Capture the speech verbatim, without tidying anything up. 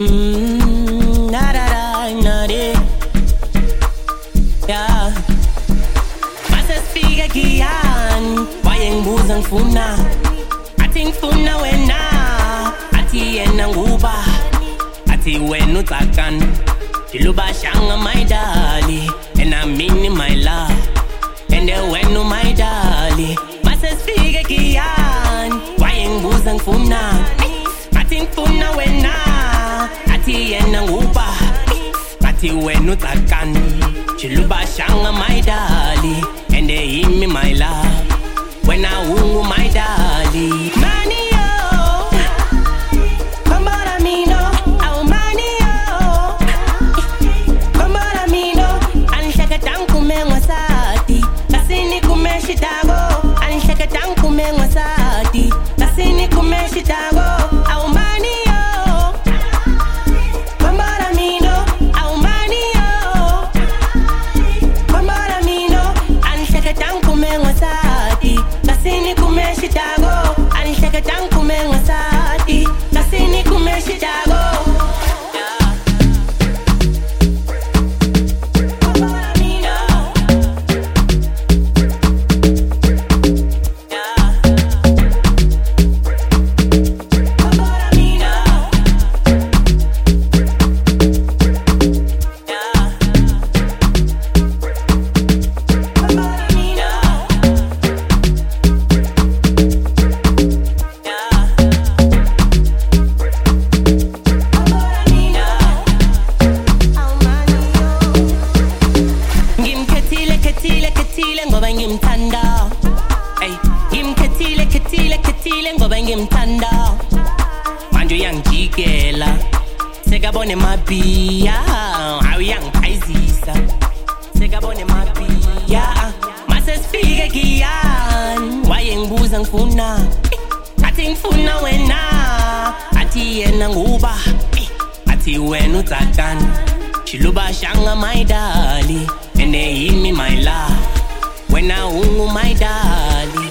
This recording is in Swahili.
Mm, na da da na de. Yeah. Mase speak again. Why ngibuzang funa? Athi ngifuna wena. Athi yena nguba. Athi wena utsakan. Diluba shanga my dali. And I mean my love. And the wenu my dali. Mase speak again. Why ngibuzang funa? Athi ngifuna wena. Athi yena nguba. Athi wena utsakan. Diluba shanga my dali. And they hear me my love. When I woo my dali. Money oh, come on me no. Oh money oh, come on me no. Anshaka tanku mengwasati. Kasini kumeshitago. Anshaka tanku mengwasati. Kasini kumeshitago. Oh money oh, come on me no. Oh money oh, come on me no. Anshaka tanku mengwasati. Kasini kumeshitago. Anshaka tanku mengwasati. Kasini kumeshitago. Sekabone mapia, how young paisisa. Sekabone mapia, mase speak again. Why ngbuza ngifuna? Athi ngifuna wena. Athi yena nguba. Athi wena utsakan. Diluba shanga my dali. And they hear me my love. When I woo my dali.